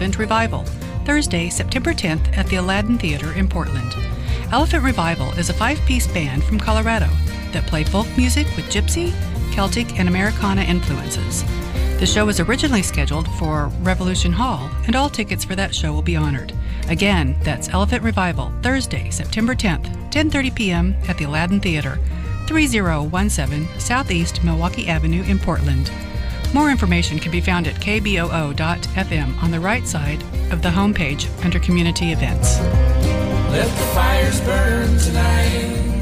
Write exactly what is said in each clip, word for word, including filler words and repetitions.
Elephant Revival, Thursday, September tenth at the Aladdin Theater in Portland. Elephant Revival is a five-piece band from Colorado that play folk music with gypsy, Celtic, and Americana influences. The show was originally scheduled for Revolution Hall, and all tickets for that show will be honored. Again, that's Elephant Revival, Thursday, September tenth, ten thirty p.m. at the Aladdin Theater, thirty seventeen Southeast Milwaukee Avenue in Portland. More information can be found at k b o o dot f m on the right side of the homepage under Community Events. Let the fires burn tonight.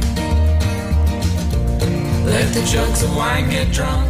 Let the jugs of wine get drunk.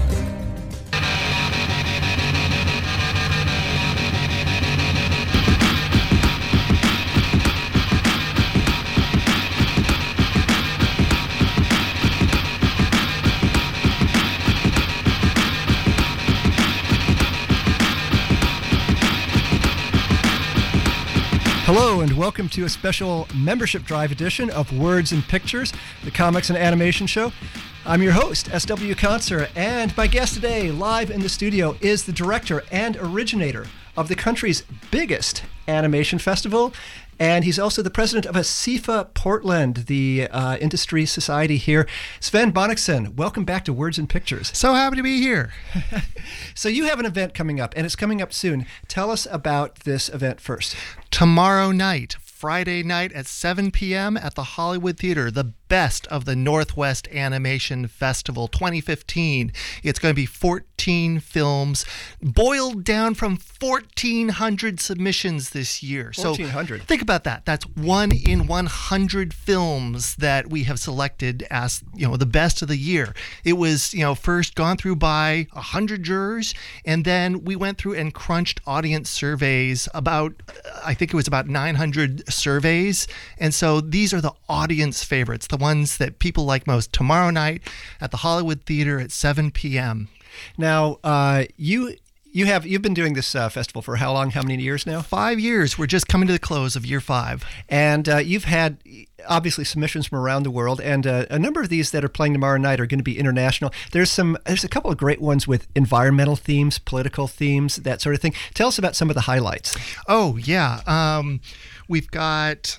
Hello and welcome to a special membership drive edition of Words and Pictures, the comics and animation show. I'm your host, S W Concert, and my guest today, live in the studio, is the director and originator of the country's biggest animation festival, and he's also the president of ASIFA Portland, the uh, industry society here. Sven Bonnickson, welcome back to Words and Pictures. So happy to be here. So you have an event coming up, and it's coming up soon. Tell us about this event first. Tomorrow night, Friday night at seven p.m. at the Hollywood Theater, the best of the Northwest Animation Festival twenty fifteen. It's going to be fourteen films, boiled down from fourteen hundred submissions this year. fourteen hundred. So think about that. That's one in one hundred films that we have selected as, you know, the best of the year. It was, you know, first gone through by one hundred jurors, and then we went through and crunched audience surveys about, I think it was about nine hundred surveys. And so these are the audience favorites, the ones that people like most. Tomorrow night at the Hollywood Theater at seven p.m. Now, uh, you you have you've been doing this uh, festival for how long? How many years now? Five years. We're just coming to the close of year five, and uh, you've had obviously submissions from around the world, and uh, a number of these that are playing tomorrow night are going to be international. There's some there's a couple of great ones with environmental themes, political themes, that sort of thing. Tell us about some of the highlights. Oh yeah, um, we've got.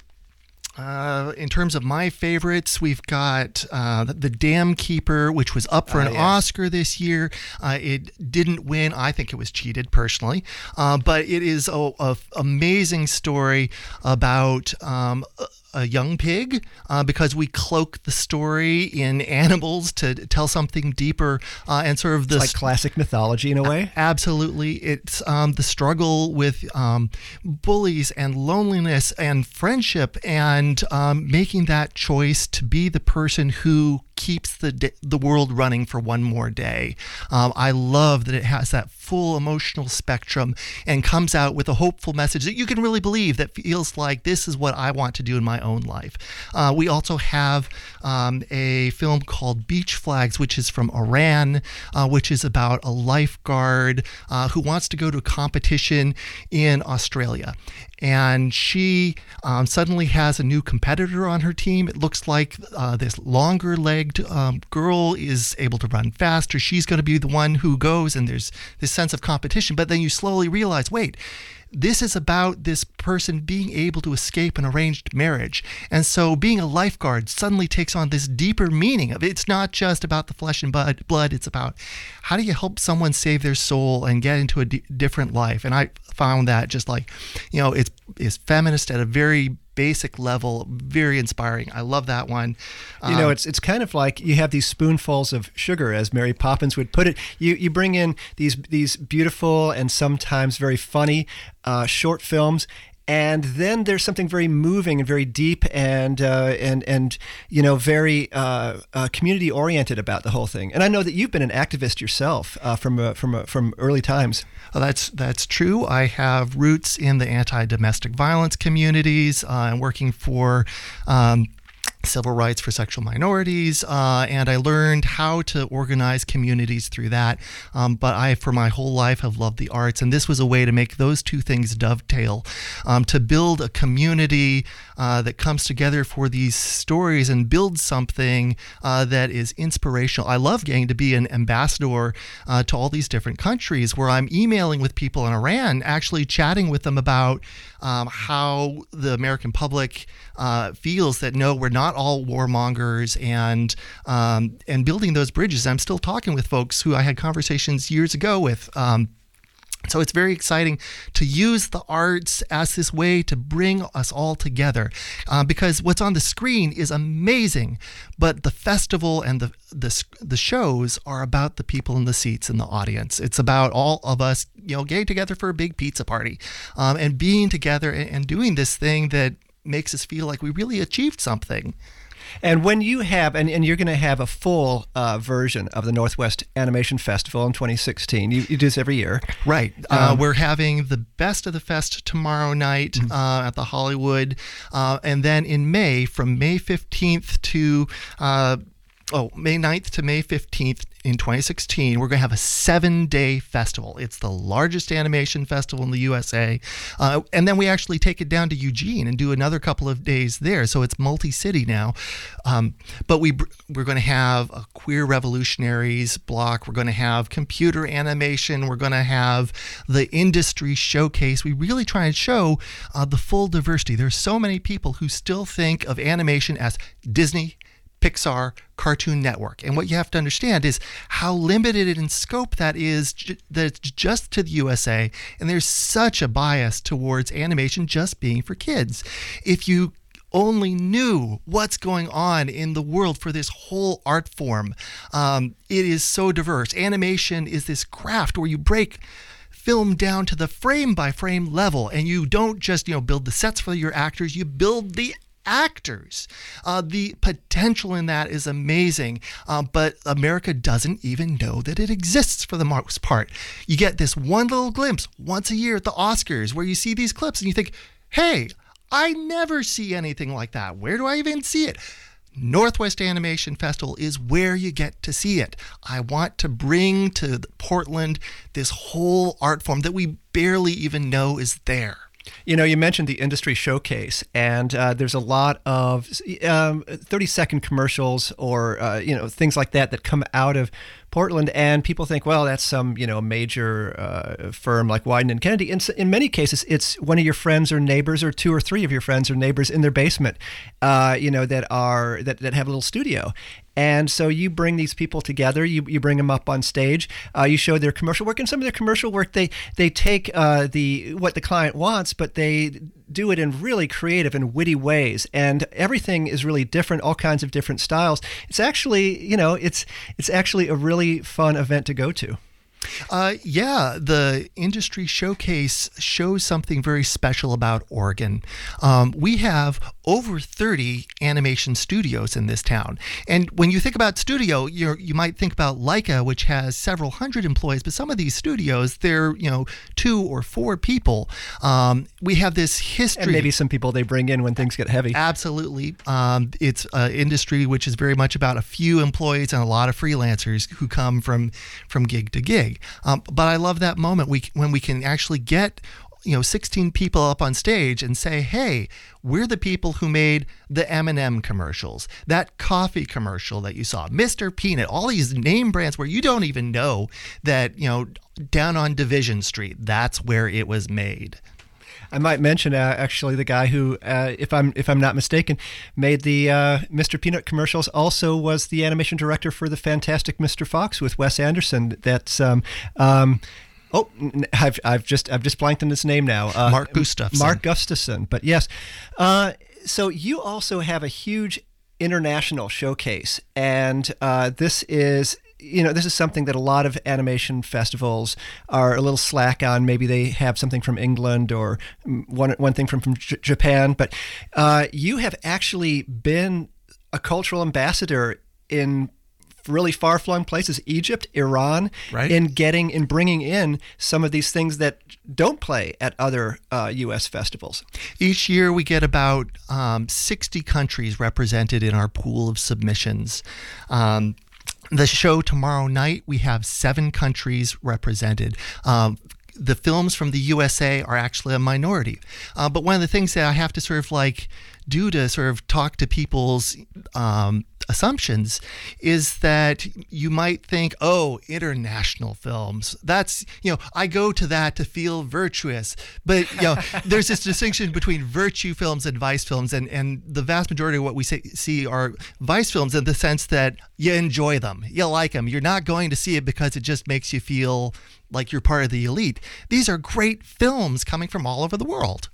Uh, in terms of my favorites, we've got uh, The Dam Keeper, which was up for uh, an yes. Oscar this year. Uh, it didn't win. I think it was cheated, personally. Uh, but it is a, a amazing story about um, a, a young pig, uh, because we cloak the story in animals to tell something deeper, uh, and sort of this like classic mythology in a way. Absolutely. It's um, the struggle with um, bullies and loneliness and friendship, and um, making that choice to be the person who keeps the d- the world running for one more day. Um, I love that it has that full emotional spectrum and comes out with a hopeful message that you can really believe, that feels like this is what I want to do in my own life. Uh, we also have um, a film called Beach Flags, which is from Iran, uh, which is about a lifeguard uh, who wants to go to a competition in Australia. And she um, suddenly has a new competitor on her team. It looks like uh, this longer-legged um, girl is able to run faster. She's going to be the one who goes, and there's this sense of competition. But then you slowly realize, wait, this is about this person being able to escape an arranged marriage. And so being a lifeguard suddenly takes on this deeper meaning of it's not just about the flesh and blood. It's about how do you help someone save their soul and get into a d- different life. And I found that just like, you know, it's, it's feminist at a very basic level, very inspiring. I love that one. You know, Um, it's it's kind of like you have these spoonfuls of sugar, as Mary Poppins would put it. You you bring in these these beautiful and sometimes very funny uh, short films, and then there's something very moving and very deep and uh, and and you know very uh, uh, community oriented about the whole thing. And I know that you've been an activist yourself uh, from uh, from uh, from early times. Well, that's that's true. I have roots in the anti-domestic violence communities, uh, and working for um, civil rights for sexual minorities, uh, and I learned how to organize communities through that. Um, but I, for my whole life, have loved the arts, and this was a way to make those two things dovetail, um, to build a community uh, that comes together for these stories and build something uh, that is inspirational. I love getting to be an ambassador uh, to all these different countries, where I'm emailing with people in Iran, actually chatting with them about um, how the American public uh, feels that, no, we're not all warmongers, and um, and building those bridges. I'm still talking with folks who I had conversations years ago with. Um, so it's very exciting to use the arts as this way to bring us all together, uh, because what's on the screen is amazing, but the festival and the, the the shows are about the people in the seats in the audience. It's about all of us, you know, getting together for a big pizza party, um, and being together and, and doing this thing that makes us feel like we really achieved something. And when you have, and, and you're going to have a full uh, version of the Northwest Animation Festival in twenty sixteen. You, you do this every year. Right. Um, uh, we're having the Best of the Fest tomorrow night mm-hmm. uh, at the Hollywood. Uh, and then in May, from May fifteenth to uh, oh, May ninth to May fifteenth in twenty sixteen, we're going to have a seven-day festival. It's the largest animation festival in the U S A. Uh, and then we actually take it down to Eugene and do another couple of days there. So it's multi-city now. Um, but we, we're going to have a Queer Revolutionaries block. We're going to have computer animation. We're going to have the industry showcase. We really try and show uh, the full diversity. There's so many people who still think of animation as Disney, Pixar, Cartoon Network. And what you have to understand is how limited in scope that is, that it's just to the U S A. And there's such a bias towards animation just being for kids. If you only knew what's going on in the world for this whole art form, um, it is so diverse. Animation is this craft where you break film down to the frame by frame level, and you don't just, you know, build the sets for your actors, you build the actors. Uh, the potential in that is amazing, uh, but America doesn't even know that it exists for the most part. You get this one little glimpse once a year at the Oscars where you see these clips and you think, hey, I never see anything like that. Where do I even see it? Northwest Animation Festival is where you get to see it. I want to bring to Portland this whole art form that we barely even know is there. You know, you mentioned the industry showcase, and uh, there's a lot of um, thirty-second commercials or, uh, you know, things like that that come out of Portland, and people think, well, that's some, you know, major uh, firm like Wieden and Kennedy. In, in many cases, it's one of your friends or neighbors, or two or three of your friends or neighbors in their basement, uh, you know, that are that, that have a little studio. And so you bring these people together, you you bring them up on stage, uh, you show their commercial work, and some of their commercial work, they they take uh, the what the client wants, but they do it in really creative and witty ways, and everything is really different, all kinds of different styles. It's actually, you know, it's it's actually a really fun event to go to. Uh, yeah, the industry showcase shows something very special about Oregon. Um, we have over thirty animation studios in this town. And when you think about studio, you you might think about Leica, which has several hundred employees, but some of these studios, they're, you know, two or four people. Um, we have this history. And maybe some people they bring in when things get heavy. Absolutely. Um, it's an industry which is very much about a few employees and a lot of freelancers who come from, from gig to gig. Um, but I love that moment we when we can actually get, you know, sixteen people up on stage and say, hey, we're the people who made the M and M commercials, that coffee commercial that you saw, Mister Peanut, all these name brands where you don't even know that, you know, down on Division Street, that's where it was made. I might mention uh, actually the guy who, uh, if I'm if I'm not mistaken, made the uh, Mister Peanut commercials. Also was the animation director for the Fantastic Mister Fox with Wes Anderson. That's um, um, oh, I've I've just I've just blanked on his name now. Uh, Mark Gustafson. Mark Gustafson. But yes, uh, so you also have a huge international showcase, and uh, this is. You know, this is something that a lot of animation festivals are a little slack on. Maybe they have something from England or one one thing from, from J- Japan. But uh, you have actually been a cultural ambassador in really far-flung places, Egypt, Iran, Right. in getting in bringing in some of these things that don't play at other uh, U S festivals. Each year we get about um, sixty countries represented in our pool of submissions. Um, the show tomorrow night, we have seven countries represented. Um, the films from the U S A are actually a minority. Uh, but one of the things that I have to sort of like do to sort of talk to people's um, assumptions is that you might think, oh, international films. That's, you know, I go to that to feel virtuous. But, you know, there's this distinction between virtue films and vice films. And, and the vast majority of what we say, see are vice films in the sense that you enjoy them. You like them. You're not going to see it because it just makes you feel like you're part of the elite. These are great films coming from all over the world.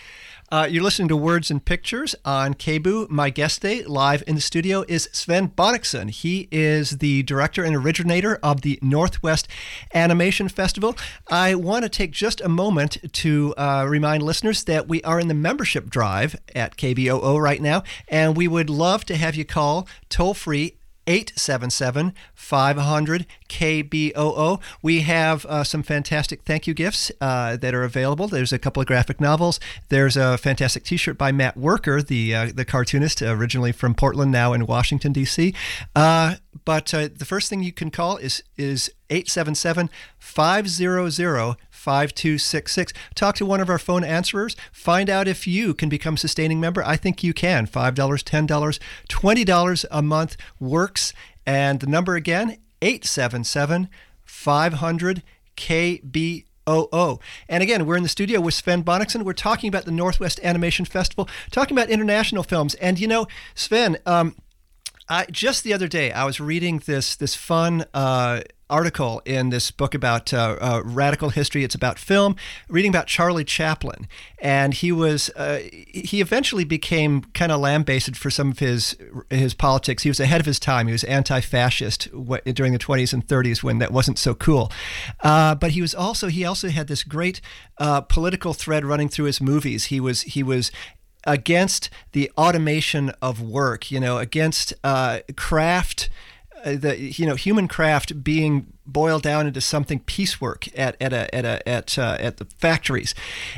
Uh, you're listening to Words and Pictures on K B U. My guest today, live in the studio, is Sven Bonnichsen. He is the director and originator of the Northwest Animation Festival. I want to take just a moment to uh, remind listeners that we are in the membership drive at K B O O right now, and we would love to have you call toll-free eight seven seven, five hundred, K B O O. We have uh, some fantastic thank you gifts uh, that are available. There's a couple of graphic novels. There's a fantastic t-shirt by Matt Worker, the uh, the cartoonist, originally from Portland, now in Washington, D C. Uh, but uh, the first thing you can call is is eight seven seven, five hundred, five two six six. Talk to one of our phone answerers. Find out if you can become a sustaining member. I think you can. five dollars, ten dollars, twenty dollars a month works. And the number again, eight seven seven, five hundred, K B O O. And again, we're in the studio with Sven Bonnichsen. We're talking about the Northwest Animation Festival, talking about international films. And you know, Sven, um, I, just the other day, I was reading this this fun uh, article in this book about uh, uh, radical history. It's about film, reading about Charlie Chaplin. And he was uh, he eventually became kind of lambasted for some of his his politics. He was ahead of his time. He was anti-fascist w- during the twenties and thirties when that wasn't so cool. Uh, but he was also he also had this great uh, political thread running through his movies. He was he was against the automation of work, you know, against uh, craft, uh, the you know human craft being boiled down into something piecework at at a at a at uh, at the factories,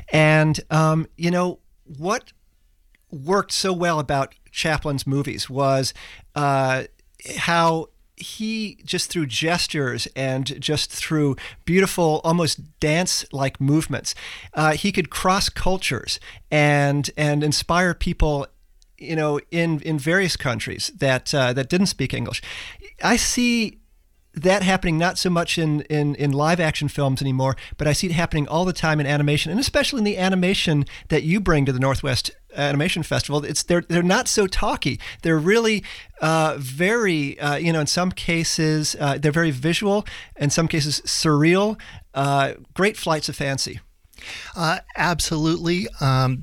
and um, you know what worked so well about Chaplin's movies was uh, how he just through gestures and just through beautiful, almost dance-like movements, uh, he could cross cultures and and inspire people, you know, in, in various countries that uh, that didn't speak English. I see that happening not so much in, in, in live action films anymore, but I see it happening all the time in animation, and especially in the animation that you bring to the Northwest Animation Festival. It's they're they're not so talky. They're really uh, very uh, you know in some cases uh, they're very visual, in some cases surreal. Uh, great flights of fancy. Uh, absolutely. Um,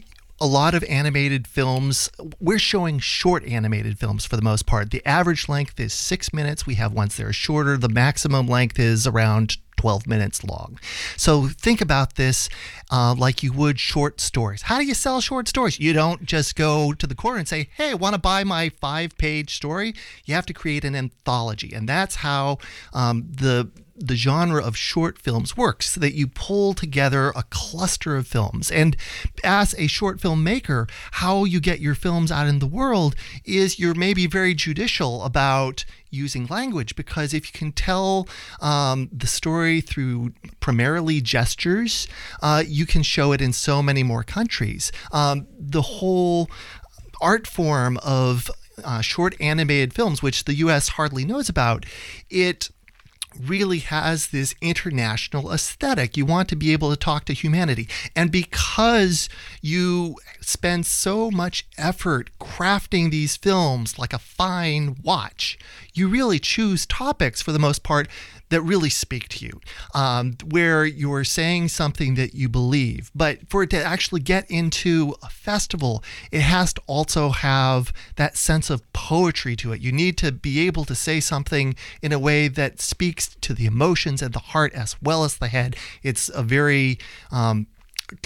a lot of animated films, we're showing short animated films for the most part. The average length is six minutes. We have ones that are shorter. The maximum length is around twelve minutes long. So think about this uh, like you would short stories. How do you sell short stories? You don't just go to the corner and say, hey, want to buy my five-page story? You have to create an anthology. And that's how um, the the genre of short films works, so that you pull together a cluster of films. And as a short film maker, how you get your films out in the world is you're maybe very judicial about using language, because if you can tell um, the story through primarily gestures, uh, you can show it in so many more countries. Um, the whole art form of uh, short animated films, which the U S hardly knows about, it really has this international aesthetic. You want to be able to talk to humanity. And because you spend so much effort crafting these films like a fine watch, you really choose topics for the most part that really speak to you, um, where you're saying something that you believe. But for it to actually get into a festival, it has to also have that sense of poetry to it. You need to be able to say something in a way that speaks to the emotions and the heart as well as the head. It's a very um,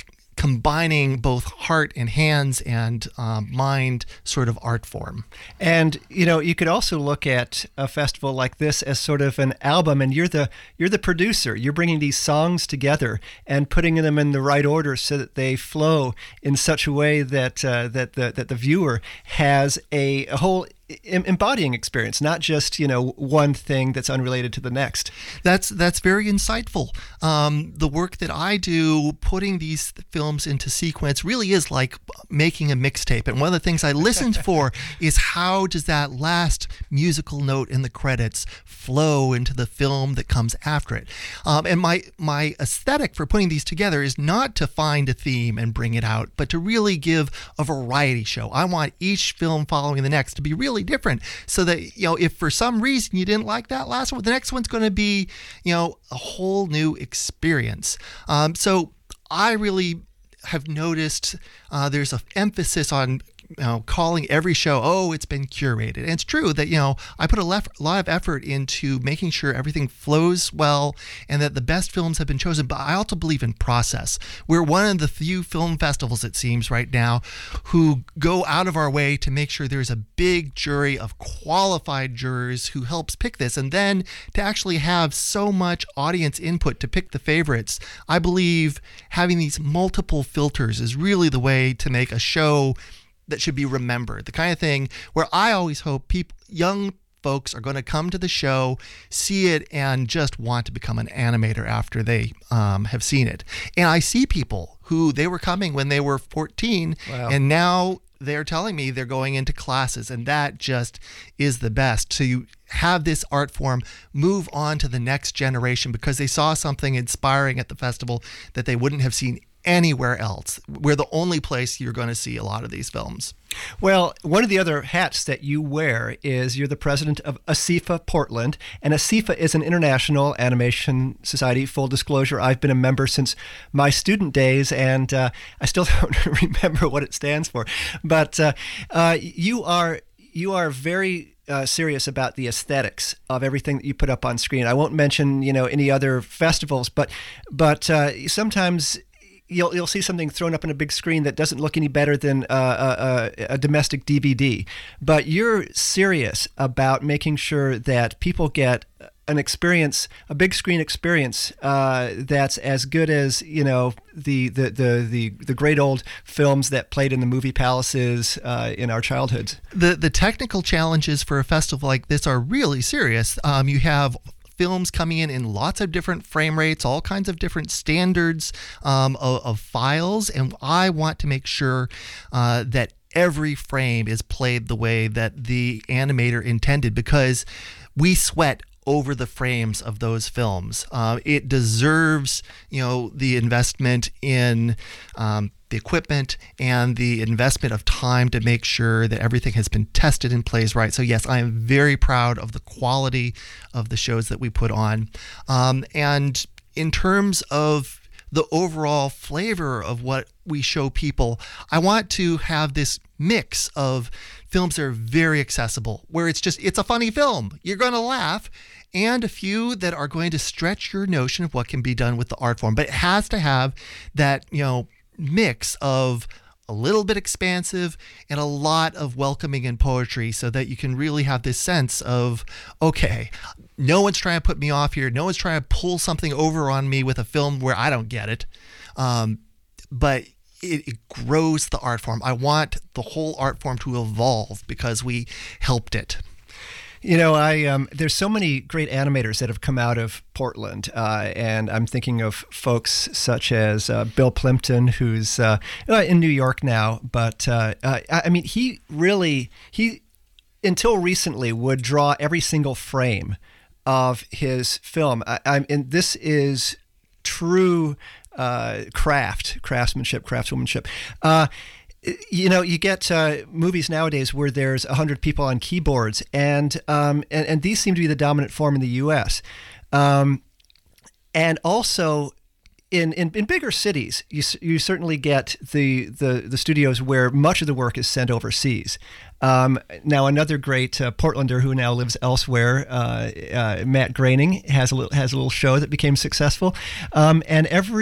combining both heart and hands and um, mind sort of art form. And you know, you could also look at a festival like this as sort of an album, and you're the you're the producer. You're bringing these songs together and putting them in the right order so that they flow in such a way that uh, that the that the viewer has a, a whole embodying experience, not just, you know, one thing that's unrelated to the next. That's that's very insightful. Um, the work that I do, putting these films into sequence, really is like making a mixtape. And one of the things I listened for is how does that last musical note in the credits flow into the film that comes after it. Um, and my my aesthetic for putting these together is not to find a theme and bring it out, but to really give a variety show. I want each film following the next to be really different, so that, you know, if for some reason you didn't like that last one, the next one's going to be, you know, a whole new experience. Um, so I really have noticed uh, there's an emphasis on, you know, calling every show, oh, it's been curated. And it's true that, you know, I put a lef- lot of effort into making sure everything flows well and that the best films have been chosen. But I also believe in process. We're one of the few film festivals, it seems, right now, who go out of our way to make sure there's a big jury of qualified jurors who helps pick this. And then to actually have so much audience input to pick the favorites, I believe having these multiple filters is really the way to make a show that should be remembered. The kind of thing where I always hope people, young folks, are going to come to the show, see it, and just want to become an animator after they um, have seen it. And I see people who they were coming when they were fourteen, wow. and now they're telling me they're going into classes, and that just is the best. So you have this art form move on to the next generation because they saw something inspiring at the festival that they wouldn't have seen anywhere else. We're the only place you're going to see a lot of these films. Well, one of the other hats that you wear is you're the president of ASIFA Portland, and ASIFA is an international animation society. Full disclosure, I've been a member since my student days, and uh, I still don't remember what it stands for. But uh, uh, you are you are very Uh, serious about the aesthetics of everything that you put up on screen. I won't mention, you know, any other festivals, but but uh, sometimes you'll you'll see something thrown up on a big screen that doesn't look any better than uh, a, a domestic D V D. But you're serious about making sure that people get an experience, a big screen experience uh, that's as good as, you know, the the, the the the great old films that played in the movie palaces uh, in our childhoods. The the technical challenges for a festival like this are really serious. Um, you have films coming in in lots of different frame rates, all kinds of different standards um, of, of files, and I want to make sure uh, that every frame is played the way that the animator intended, because we sweat over the frames of those films. Uh, it deserves, you know, the investment in um, the equipment and the investment of time to make sure that everything has been tested and plays right. So yes, I am very proud of the quality of the shows that we put on. Um, and in terms of the overall flavor of what we show people, I want to have this mix of films that are very accessible, where it's just, it's a funny film, you're going to laugh, and a few that are going to stretch your notion of what can be done with the art form. But it has to have that, you know, mix of a little bit expansive and a lot of welcoming and poetry, so that you can really have this sense of, okay, no one's trying to put me off here. No one's trying to pull something over on me with a film where I don't get it. Um, but it, it grows the art form. I want the whole art form to evolve because we helped it. You know, I um, there's so many great animators that have come out of Portland, uh, and I'm thinking of folks such as uh, Bill Plimpton, who's uh, in New York now. But uh, uh, I mean, he really he until recently would draw every single frame of his film. I, I'm and this is true uh, craft, craftsmanship, craftswomanship. Uh, You know, you get uh, movies nowadays where there's one hundred people on keyboards, and, um, and and these seem to be the dominant form in the U S Um, and also, in, in, in bigger cities, you you certainly get the, the, the studios where much of the work is sent overseas. Um, now, another great uh, Portlander who now lives elsewhere, uh, uh, Matt Groening, has a little, has a little show that became successful, um, and every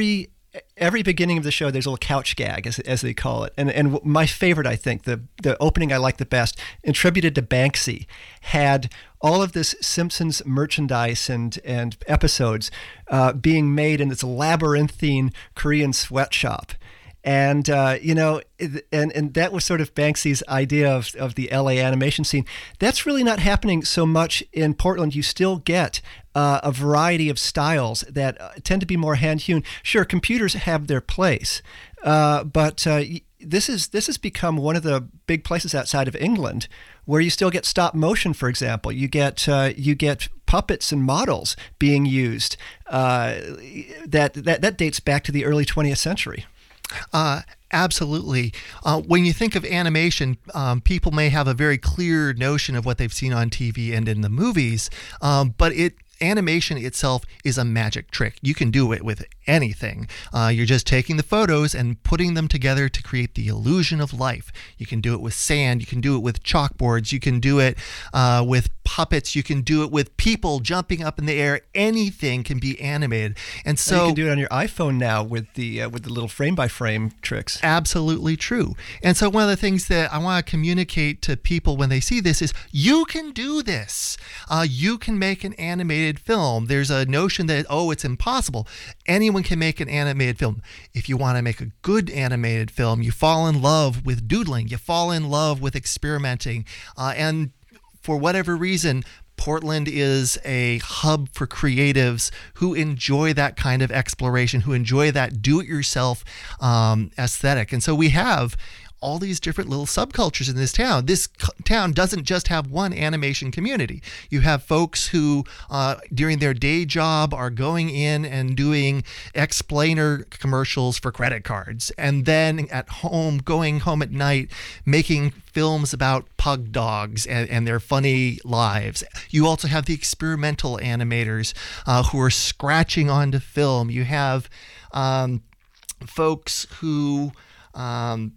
every beginning of the show, there's a little couch gag, as, as they call it. And and my favorite, I think, the, the opening I like the best, attributed to Banksy, had all of this Simpsons merchandise and, and episodes uh, being made in this labyrinthine Korean sweatshop. And, uh, you know, and, and that was sort of Banksy's idea of, of the L A animation scene. That's really not happening so much in Portland. You still get uh, a variety of styles that uh, tend to be more hand-hewn. Sure, computers have their place, uh, but uh, this is this has become one of the big places outside of England where you still get stop motion, for example. You get uh, you get puppets and models being used. Uh, that, that, that dates back to the early twentieth century. Uh, absolutely. Uh, when you think of animation, um, people may have a very clear notion of what they've seen on T V and in the movies, um, but it animation itself is a magic trick. You can do it with anything. Uh, you're just taking the photos and putting them together to create the illusion of life. You can do it with sand. You can do it with chalkboards. You can do it uh, with puppets. You can do it with people jumping up in the air. Anything can be animated. And so and you can do it on your iPhone now with the uh, with the little frame by frame tricks. Absolutely true. And so one of the things that I want to communicate to people when they see this is you can do this. Uh, you can make an animated film. There's a notion that, oh, it's impossible. Anyone can make an animated film. If you want to make a good animated film, you fall in love with doodling. You fall in love with experimenting. Uh, and for whatever reason, Portland is a hub for creatives who enjoy that kind of exploration, who enjoy that do-it-yourself um, aesthetic. And so we have all these different little subcultures in this town. This c- town doesn't just have one animation community. You have folks who, uh, during their day job, are going in and doing explainer commercials for credit cards, and then at home, going home at night, making films about pug dogs and, and their funny lives. You also have the experimental animators uh, who are scratching onto film. You have um, folks who Um,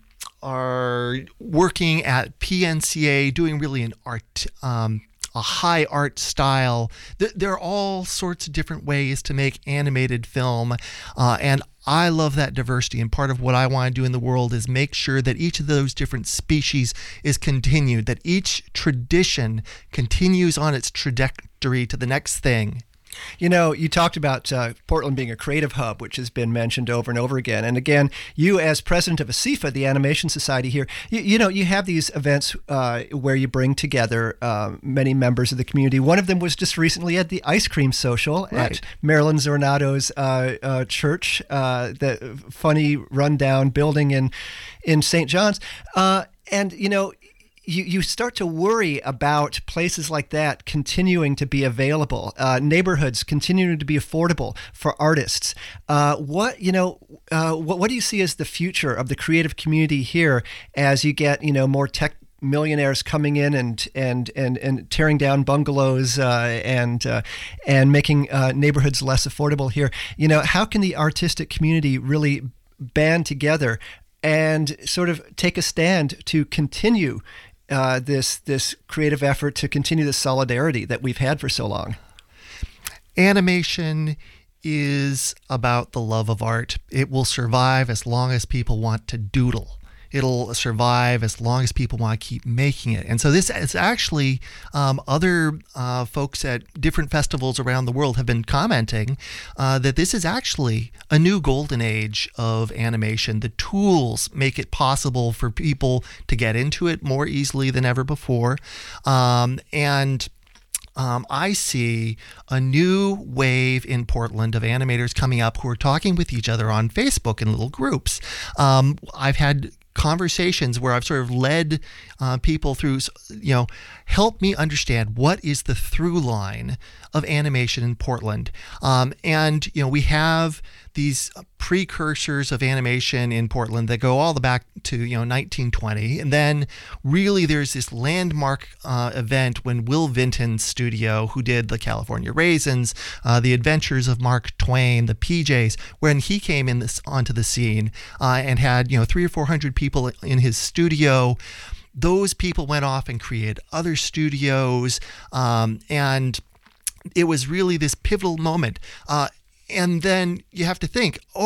are working at P N C A, doing really an art, um, a high art style. There are all sorts of different ways to make animated film, uh, and I love that diversity. And part of what I want to do in the world is make sure that each of those different species is continued, that each tradition continues on its trajectory to the next thing. You know, you talked about uh, Portland being a creative hub, which has been mentioned over and over again. And again, you as president of ASIFA, the Animation Society here, you, you know, you have these events uh, where you bring together uh, many members of the community. One of them was just recently at the Ice Cream Social right. at Marilyn Zornado's uh, uh, church, uh, the funny rundown building in, in Saint John's. Uh, and, you know, You, you start to worry about places like that continuing to be available, uh, neighborhoods continuing to be affordable for artists. Uh, what you know, uh, what, what do you see as the future of the creative community here as you get you know more tech millionaires coming in and and and, and tearing down bungalows uh, and uh, and making uh, neighborhoods less affordable here? You know, how can the artistic community really band together and sort of take a stand to continue Uh, this this creative effort, to continue the solidarity that we've had for so long? Animation is about the love of art. It will survive as long as people want to doodle. It'll survive as long as people want to keep making it. And so this is actually um, other uh, folks at different festivals around the world have been commenting uh, that this is actually a new golden age of animation. The tools make it possible for people to get into it more easily than ever before. Um, and Um, I see a new wave in Portland of animators coming up who are talking with each other on Facebook in little groups. Um, I've had conversations where I've sort of led uh, people through, you know, help me understand what is the through line of animation in Portland. Um, and, you know, we have these precursors of animation in Portland that go all the back to, you know, nineteen twenty. And then really there's this landmark uh, event when Will Vinton's studio, who did the California Raisins, uh, The Adventures of Mark Twain, the P Js, when he came in this onto the scene uh, and had, you know, three or four hundred people in his studio. Those people went off and created other studios. Um, and it was really this pivotal moment. Uh, And then you have to think, oh,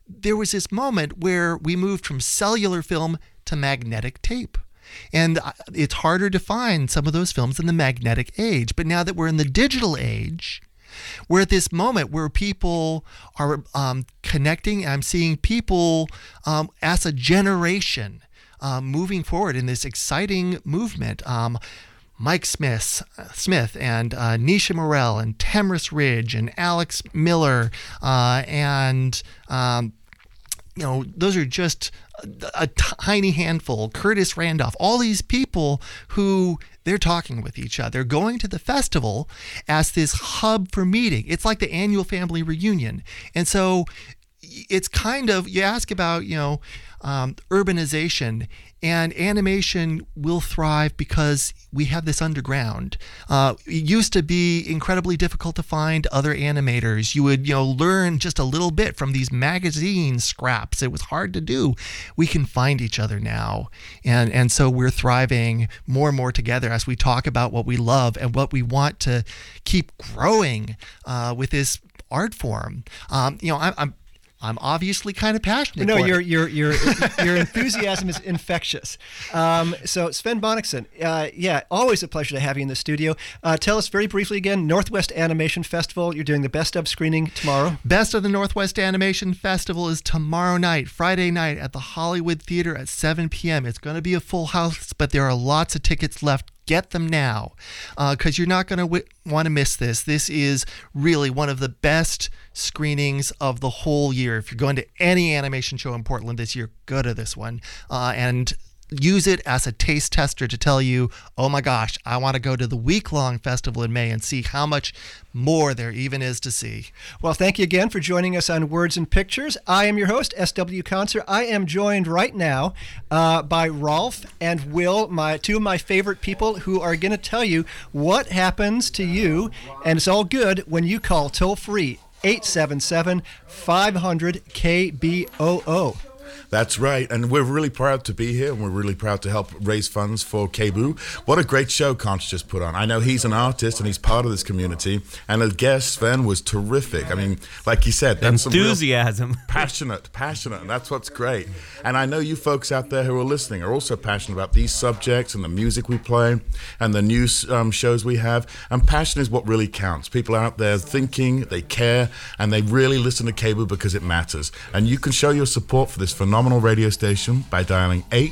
there was this moment where we moved from cellular film to magnetic tape. And it's harder to find some of those films in the magnetic age. But now that we're in the digital age, we're at this moment where people are um, connecting. I'm seeing people um, as a generation um, moving forward in this exciting movement. Um, Mike Smith, Smith and uh, Nisha Morel and Tamris Ridge and Alex Miller uh, and um, you know, those are just a, a tiny handful. Curtis Randolph, all these people who they're talking with each other, going to the festival as this hub for meeting. It's like the annual family reunion. And so it's kind of, you ask about, you know, um, urbanization, and animation will thrive because we have this underground. Uh, it used to be incredibly difficult to find other animators. You would, you know, learn just a little bit from these magazine scraps. It was hard to do. We can find each other now. And, and so we're thriving more and more together as we talk about what we love and what we want to keep growing uh, with this art form. Um, you know, I, I'm I'm obviously kind of passionate. No, for your it. your your your enthusiasm is infectious. Um, so Sven Bonnickson, uh, yeah, always a pleasure to have you in the studio. Uh, tell us very briefly again, Northwest Animation Festival. You're doing the Best of screening tomorrow. Best of the Northwest Animation Festival is tomorrow night, Friday night at the Hollywood Theater at seven p.m. It's going to be a full house, but there are lots of tickets left. Get them now, because uh, you're not going to w- want to miss this. This is really one of the best screenings of the whole year. If you're going to any animation show in Portland this year, go to this one. Uh, and use it as a taste tester to tell you, oh my gosh, I want to go to the week-long festival in May and see how much more there even is to see. Well, thank you again for joining us on Words and Pictures. I am your host, S W Concert. I am joined right now uh, by Rolf and Will, my two of my favorite people who are going to tell you what happens to you, and it's all good when you call toll-free eight seven seven, five hundred, K B O O. That's right, and we're really proud to be here, and we're really proud to help raise funds for K B O O. What a great show Conch just put on. I know he's an artist, and he's part of this community, and as guest, Sven was terrific. I mean, like he said, that's enthusiasm. Some passionate, passionate, and that's what's great. And I know you folks out there who are listening are also passionate about these subjects and the music we play and the news um, shows we have, and passion is what really counts. People are out there thinking, they care, and they really listen to K B O O because it matters. And you can show your support for this phenomenal radio station by dialing eight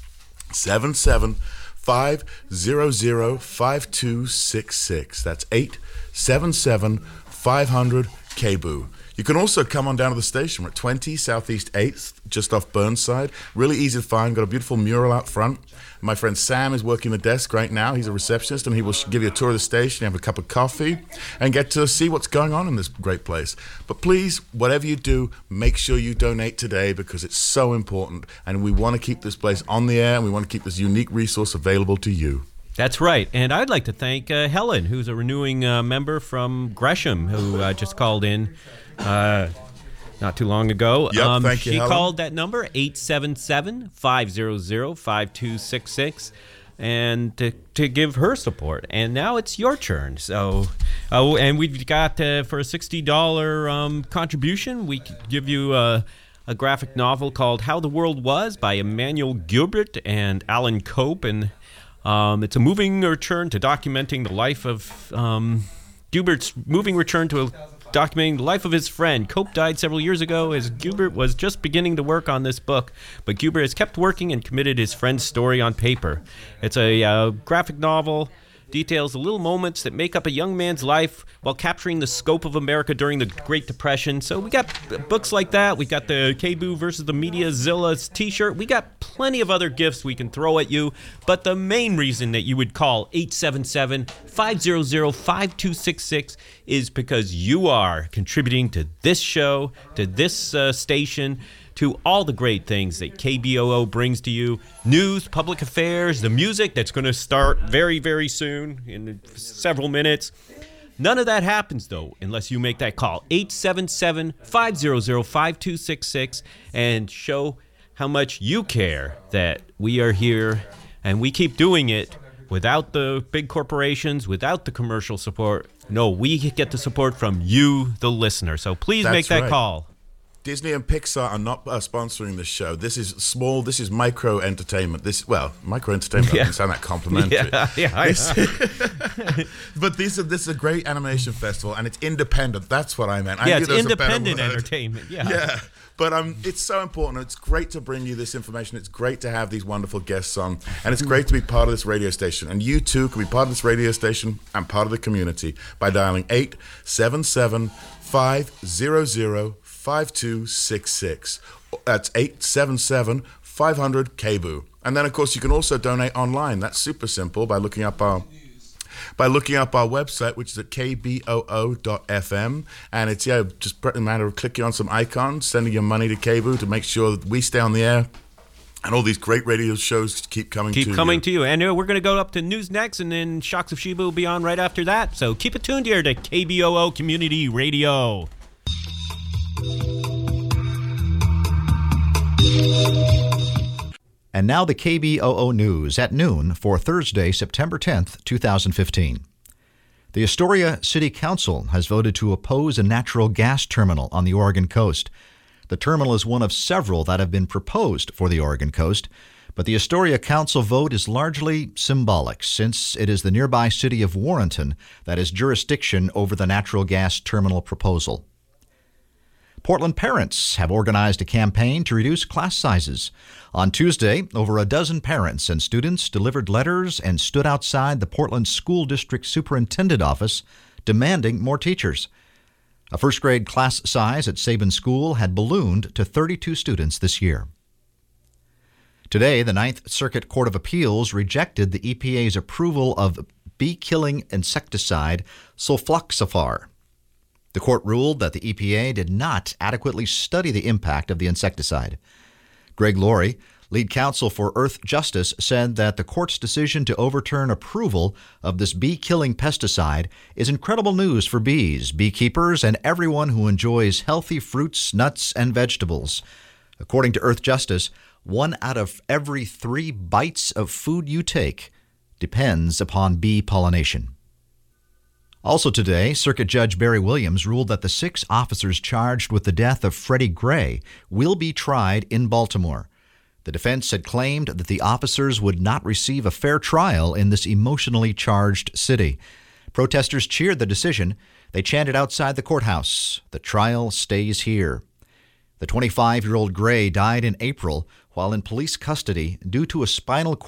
seven seven, five hundred, five two six six. That's eight seven seven, five hundred, K B O O. You can also come on down to the station. We're at twenty Southeast eighth, just off Burnside. Really easy to find. Got a beautiful mural out front. My friend Sam is working the desk right now. He's a receptionist, and he will give you a tour of the station, have a cup of coffee, and get to see what's going on in this great place. But please, whatever you do, make sure you donate today because it's so important, and we want to keep this place on the air, and we want to keep this unique resource available to you. That's right. And I'd like to thank uh, Helen, who's a renewing uh, member from Gresham, who uh, just called in uh, not too long ago. Yep, um, thank you, She Helen. called that number, eight seven seven, five hundred, five two six six, and to, to give her support. And now it's your turn. So, oh, and we've got, uh, for a sixty dollars um, contribution, we could give you a, a graphic novel called How the World Was by Emmanuel Gilbert and Alan Cope. And Um, it's a moving return to documenting the life of um, Gilbert's moving return to a, documenting the life of his friend. Cope died several years ago as Gilbert was just beginning to work on this book, but Gilbert has kept working and committed his friend's story on paper. It's a uh, graphic novel. Details the little moments that make up a young man's life while capturing the scope of America during the Great Depression. So we got books like that. We got the K B O O versus the Media Zilla's t-shirt. We got plenty of other gifts we can throw at you. But the main reason that you would call eight seven seven, five hundred, five two six six is because you are contributing to this show, to this uh, station, to all the great things that K B O O brings to you. News, public affairs, the music that's going to start very, very soon in several minutes. None of that happens, though, unless you make that call. eight seven seven, five hundred, five two six six and show how much you care that we are here and we keep doing it without the big corporations, without the commercial support. No, we get the support from you, the listener. So please That's make that right. call. Disney and Pixar are not uh, sponsoring this show. This is small. This is micro entertainment. This well, micro entertainment Yeah. doesn't sound that complimentary. Yeah, yeah, I This- but these are, this is a great animation festival, and it's independent. That's what I meant. I yeah, knew it's there was a better independent word. entertainment. Yeah. Yeah, but um, it's so important. It's great to bring you this information. It's great to have these wonderful guests on, and it's great to be part of this radio station. And you too can be part of this radio station and part of the community by dialing eight seven seven, five hundred, five two six six. That's eight seven seven, five hundred, K B O O. And then, of course, you can also donate online. That's super simple by looking up our by looking up our website, which is at k b o o dot f m. And it's, yeah, just a matter of clicking on some icons, sending your money to K B O O to make sure that we stay on the air and all these great radio shows keep coming to you. Keep coming to you. And uh, we're going to go up to news next, and then Shocks of Sheba will be on right after that. So keep it tuned here to K B O O Community Radio. And now the K B O O News at noon for Thursday, September tenth, twenty fifteen. The Astoria City Council has voted to oppose a natural gas terminal on the Oregon coast. The terminal is one of several that have been proposed for the Oregon coast, but the Astoria Council vote is largely symbolic since it is the nearby city of Warrenton that has jurisdiction over the natural gas terminal proposal. Portland parents have organized a campaign to reduce class sizes. On Tuesday, over a dozen parents and students delivered letters and stood outside the Portland School District Superintendent office demanding more teachers. A first-grade class size at Sabin School had ballooned to thirty-two students this year. Today, the Ninth Circuit Court of Appeals rejected the E P A's approval of bee-killing insecticide sulfoxafar. The court ruled that the E P A did not adequately study the impact of the insecticide. Greg Laurie, lead counsel for Earth Justice, said that the court's decision to overturn approval of this bee-killing pesticide is incredible news for bees, beekeepers, and everyone who enjoys healthy fruits, nuts, and vegetables. According to Earth Justice, one out of every three bites of food you take depends upon bee pollination. Also today, Circuit Judge Barry Williams ruled that the six officers charged with the death of Freddie Gray will be tried in Baltimore. The defense had claimed that the officers would not receive a fair trial in this emotionally charged city. Protesters cheered the decision. They chanted outside the courthouse, "The trial stays here." The twenty-five-year-old Gray died in April while in police custody due to a spinal cord